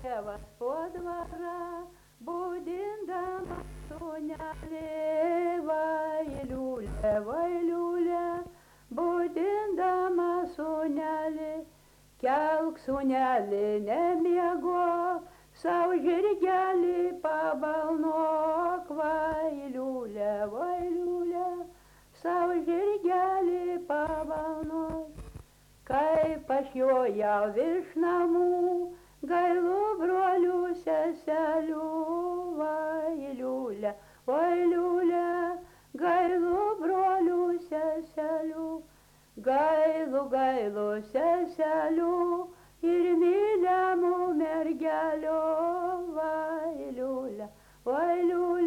tėvas po dvarą, būdindama sūnelį, vailiulė, vailiulė, būdindama sūnelį, kelk sūnelį, nemiego, sau žirgelį pabalnok, vailiulė, vailiulė, sau žirgelį pabalnok. Kaip aš jojau virš namų, gailu brolių seselių, vailiulė, vailiulė, gailu brolių seselių, gailu, gailu seselių ir mylimų mergelio, vailiulė, vailiulė.